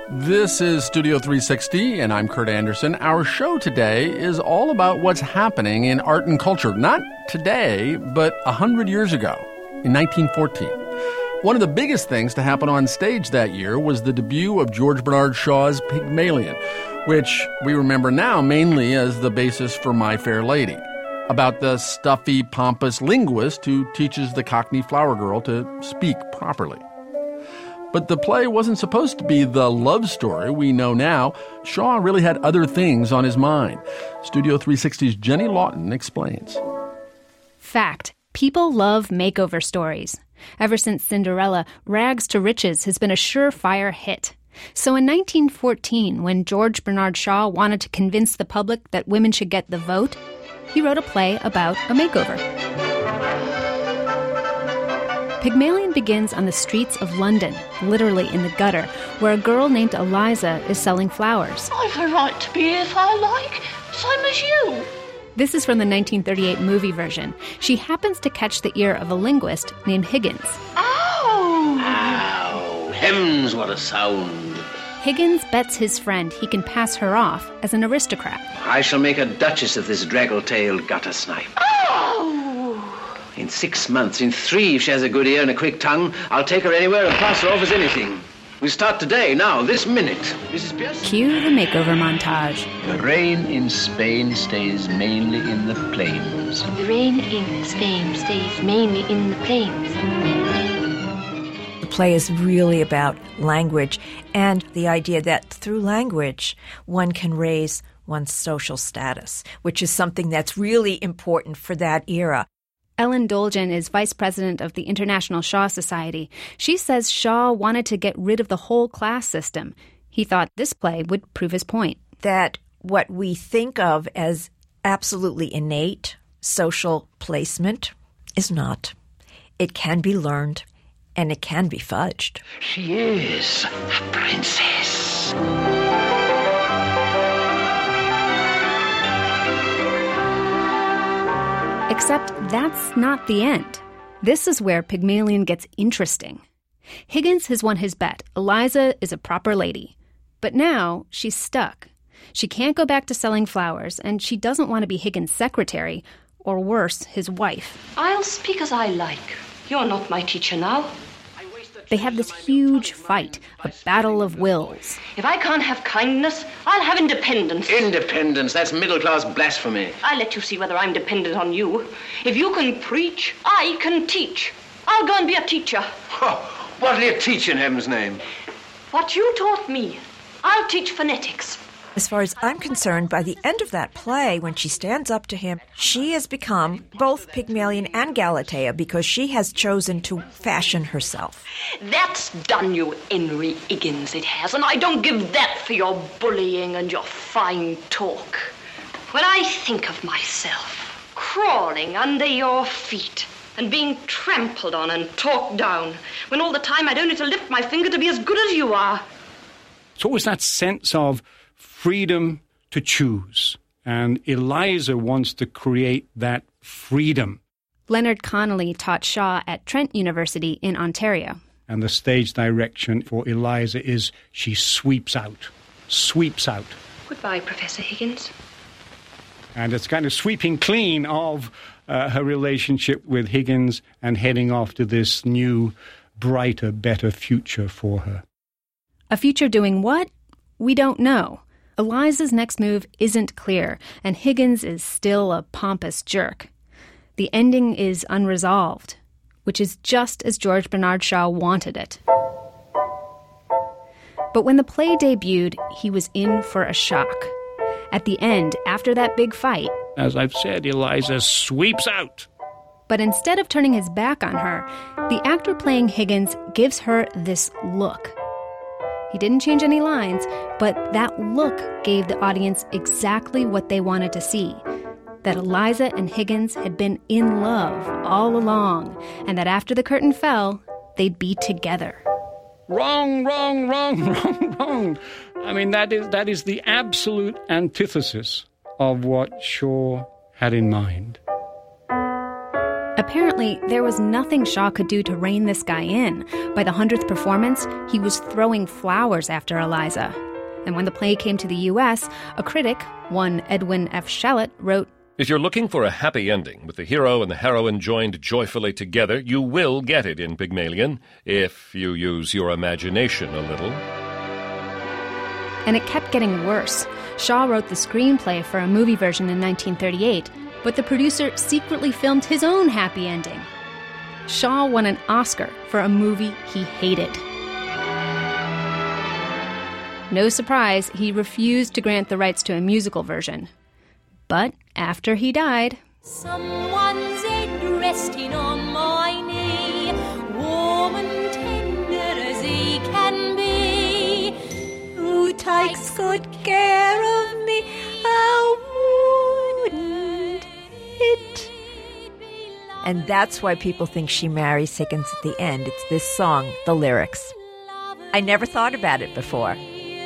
This is Studio 360, and I'm Kurt Anderson. Our show today is all about what's happening in art and culture. Not today, but 100 years ago, in 1914. One of the biggest things to happen on stage that year was the debut of George Bernard Shaw's Pygmalion, which we remember now mainly as the basis for My Fair Lady, about the stuffy, pompous linguist who teaches the Cockney flower girl to speak properly. But the play wasn't supposed to be the love story we know now. Shaw really had other things on his mind. Studio 360's Jenny Lawton explains. Fact. People love makeover stories. Ever since Cinderella, Rags to Riches has been a surefire hit. So in 1914, when George Bernard Shaw wanted to convince the public that women should get the vote, he wrote a play about a makeover. Pygmalion begins on the streets of London, literally in the gutter, where a girl named Eliza is selling flowers. I've a right to be here if I like, same as you. This is from the 1938 movie version. She happens to catch the ear of a linguist named Higgins. Ow! Ow! Heavens, what a sound! Higgins bets his friend he can pass her off as an aristocrat. I shall make a duchess of this draggle-tailed gutter snipe. Oh! In 6 months, in 3, if she has a good ear and a quick tongue, I'll take her anywhere and pass her off as anything. We start today, now, this minute. Mrs. Pierce? Cue the makeover montage. The rain in Spain stays mainly in the plains. The rain in Spain stays mainly in the plains. The play is really about language and the idea that through language one can raise one's social status, which is something that's really important for that era. Ellen Dolgen is vice president of the International Shaw Society. She says Shaw wanted to get rid of the whole class system. He thought this play would prove his point. That what we think of as absolutely innate social placement is not. It can be learned, and it can be fudged. She is a princess. Except that's not the end. This is where Pygmalion gets interesting. Higgins has won his bet. Eliza is a proper lady. But now she's stuck. She can't go back to selling flowers, and she doesn't want to be Higgins' secretary, or worse, his wife. I'll speak as I like. You're not my teacher now. They have this huge fight, a battle of wills. If I can't have kindness, I'll have independence. Independence, that's middle-class blasphemy. I'll let you see whether I'm dependent on you. If you can preach, I can teach. I'll go and be a teacher. Oh, what'll you teach in heaven's name? What you taught me, I'll teach phonetics. As far as I'm concerned, by the end of that play, when she stands up to him, she has become both Pygmalion and Galatea because she has chosen to fashion herself. That's done you, Henry Higgins, it has, and I don't give that for your bullying and your fine talk. When I think of myself crawling under your feet and being trampled on and talked down, when all the time I'd only to lift my finger to be as good as you are. It's always that sense of freedom to choose. And Eliza wants to create that freedom. Leonard Connolly taught Shaw at Trent University in Ontario. And the stage direction for Eliza is she sweeps out. Sweeps out. Goodbye, Professor Higgins. And it's kind of sweeping clean of her relationship with Higgins and heading off to this new, brighter, better future for her. A future doing what? We don't know. Eliza's next move isn't clear, and Higgins is still a pompous jerk. The ending is unresolved, which is just as George Bernard Shaw wanted it. But when the play debuted, he was in for a shock. At the end, after that big fight, as I've said, Eliza sweeps out. But instead of turning his back on her, the actor playing Higgins gives her this look. He didn't change any lines, but that look gave the audience exactly what they wanted to see. That Eliza and Higgins had been in love all along, and that after the curtain fell, they'd be together. Wrong, wrong, wrong, wrong, wrong. I mean, that is the absolute antithesis of what Shaw had in mind. Apparently, there was nothing Shaw could do to rein this guy in. By the 100th performance, he was throwing flowers after Eliza. And when the play came to the U.S., a critic, one Edwin F. Shallot, wrote, "If you're looking for a happy ending with the hero and the heroine joined joyfully together, you will get it in Pygmalion, if you use your imagination a little." And it kept getting worse. Shaw wrote the screenplay for a movie version in 1938, but the producer secretly filmed his own happy ending. Shaw won an Oscar for a movie he hated. No surprise, he refused to grant the rights to a musical version. But after he died... Someone's head resting on my knee, warm and tender as he can be, who takes good care of me, wouldn't it? And that's why people think she marries Higgins at the end. It's this song, the lyrics. I never thought about it before.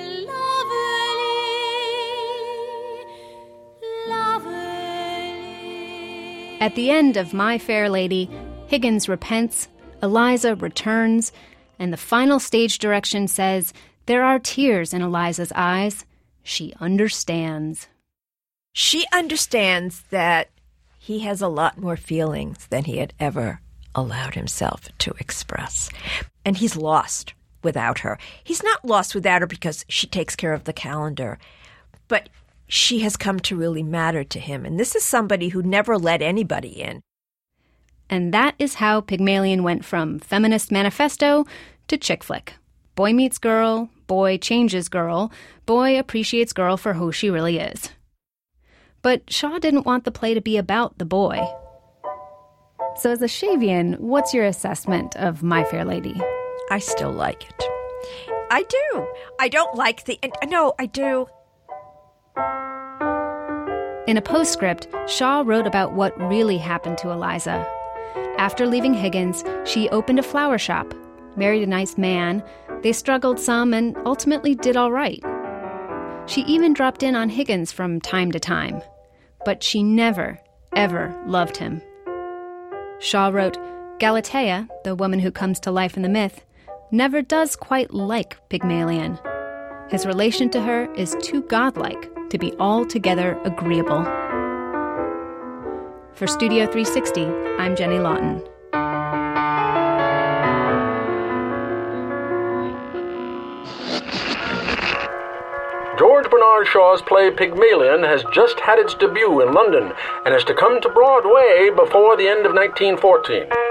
At the end of My Fair Lady, Higgins repents, Eliza returns, and the final stage direction says, there are tears in Eliza's eyes. She understands. She understands that he has a lot more feelings than he had ever allowed himself to express. And he's lost without her. He's not lost without her because she takes care of the calendar, but she has come to really matter to him. And this is somebody who never let anybody in. And that is how Pygmalion went from feminist manifesto to chick flick. Boy meets girl, boy changes girl, boy appreciates girl for who she really is. But Shaw didn't want the play to be about the boy. So as a Shavian, what's your assessment of My Fair Lady? I still like it. I do. I don't like the... No, I do. In a postscript, Shaw wrote about what really happened to Eliza. After leaving Higgins, she opened a flower shop, married a nice man, they struggled some and ultimately did all right. She even dropped in on Higgins from time to time, but she never, ever loved him. Shaw wrote, Galatea, the woman who comes to life in the myth, never does quite like Pygmalion. His relation to her is too godlike to be altogether agreeable. For Studio 360, I'm Jenny Lawton. George Bernard Shaw's play Pygmalion has just had its debut in London and is to come to Broadway before the end of 1914.